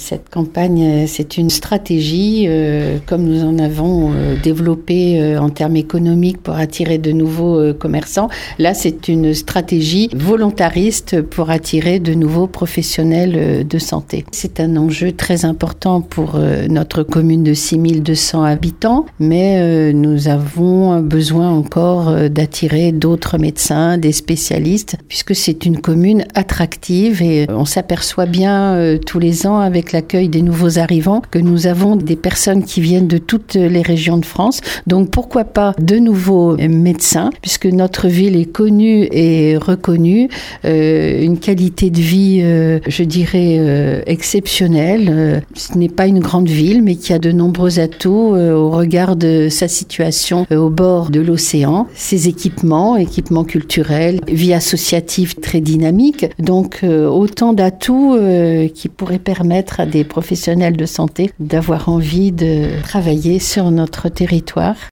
Cette campagne, c'est une stratégie, comme nous en avons développé en termes économiques pour attirer de nouveaux commerçants. Là, c'est une stratégie volontariste pour attirer de nouveaux professionnels de santé. C'est un enjeu très important pour notre commune de 6200 habitants, mais nous avons besoin encore d'attirer d'autres médecins, des spécialistes, puisque c'est une commune attractive et on s'aperçoit bien tous les ans avec l'accueil des nouveaux arrivants que nous avons des personnes qui viennent de toutes les régions de France. Donc pourquoi pas de nouveaux médecins, puisque notre ville est connue et reconnue, une qualité de vie, je dirais, exceptionnelle. Ce n'est pas une grande ville, mais qui a de nombreux atouts au regard de sa situation au bord de l'océan. Ses équipements culturels, vie associative très dynamique. Donc autant d'atouts qui pourraient permettre à des professionnels de santé d'avoir envie de travailler sur notre territoire.